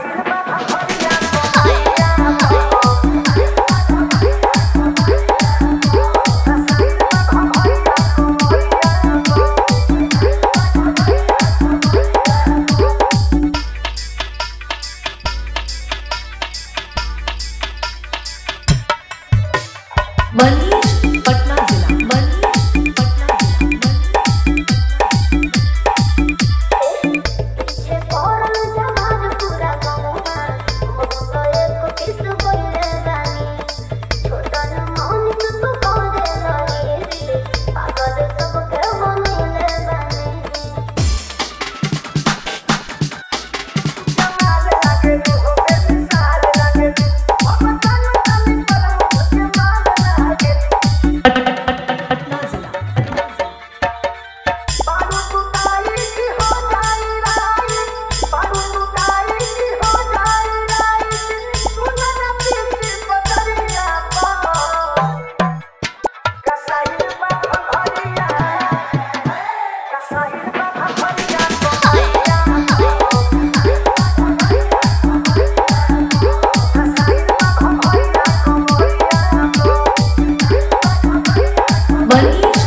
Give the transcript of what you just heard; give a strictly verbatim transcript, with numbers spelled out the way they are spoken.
मनीष पटना जिला मनीष पटना जिला पीछे पड़ल जवान पूरा गौवा मोहब्बत एको किस बोले रानी छोटन मोहन तू करे रही रे पागल सबके बनले बानी जमाल लागे हो बेमिसाल लागे हम तन तन पर मुझे मार लागे पटना जिला बारू टुटाई की हो जाई राई बारू टुटाई की हो जाई राई सुनना पीछे पतरिया पा कसाई बाबा भरिया कसाई बाबा भरिया मनीष